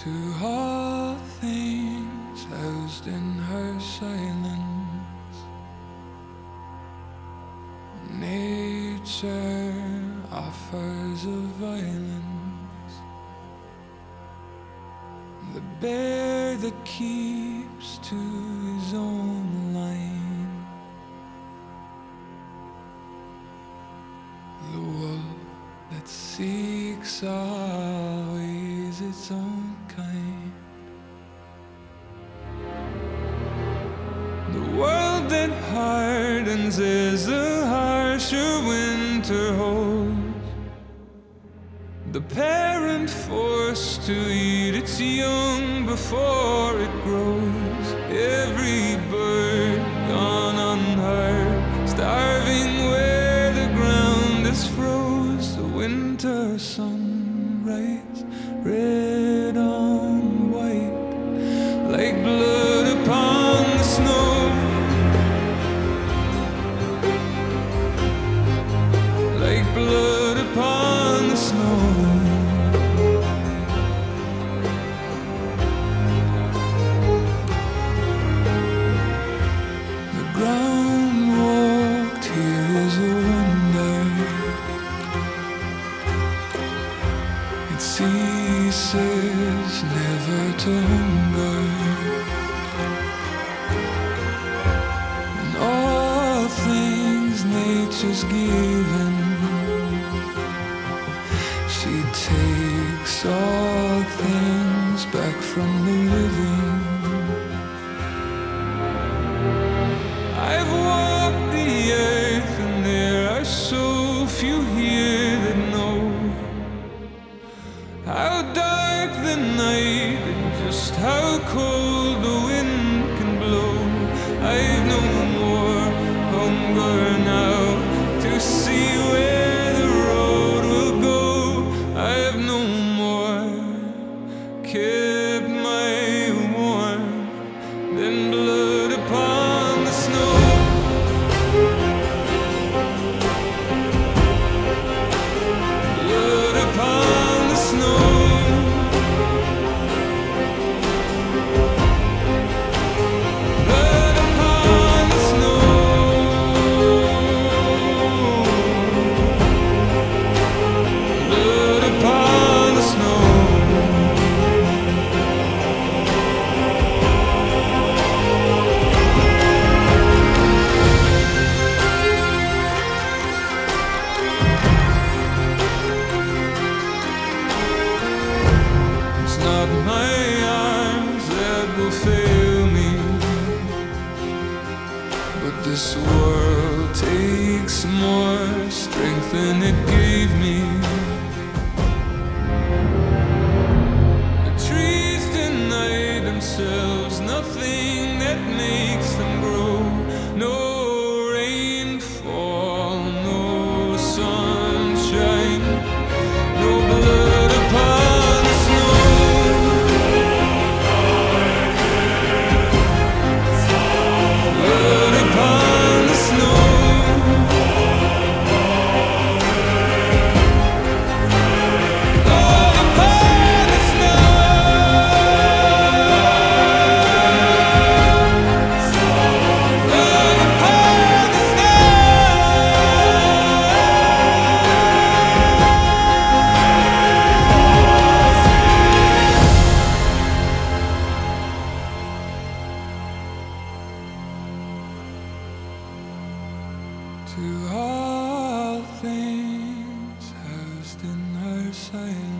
To all things housed in her silence, nature offers a violence, the bear that keeps to his own line, the wolf that seeks always its own kind, the world that hardens as the harsher winter holds, the parent forced to eat its young before it grows, every bird gone unheard, starving where the ground is froze, the winter sunrise, red on white, like blood upon the snow, like blood upon the snow. The ground walked here is a wonder, it ceases never to hunger, and all things nature's given, she takes all things back from the living. I've walked the earth and there are so few here that know how dark the night and just how cold the wind can blow. I've no more hunger now to see where the road will go. I've no more kept my warmth than blood upon the snow. Blood upon the snow. Blood upon the snow. Blood upon the snow. It's not my arms that will fail me, but this world takes more strength than it gave me. The trees deny themselves nothing that makes them grow. No rainfall, no sunshine, no blood upon the snow. Blood upon the snow. Blood upon the snow. Blood upon the snow. To all things housed in her silence.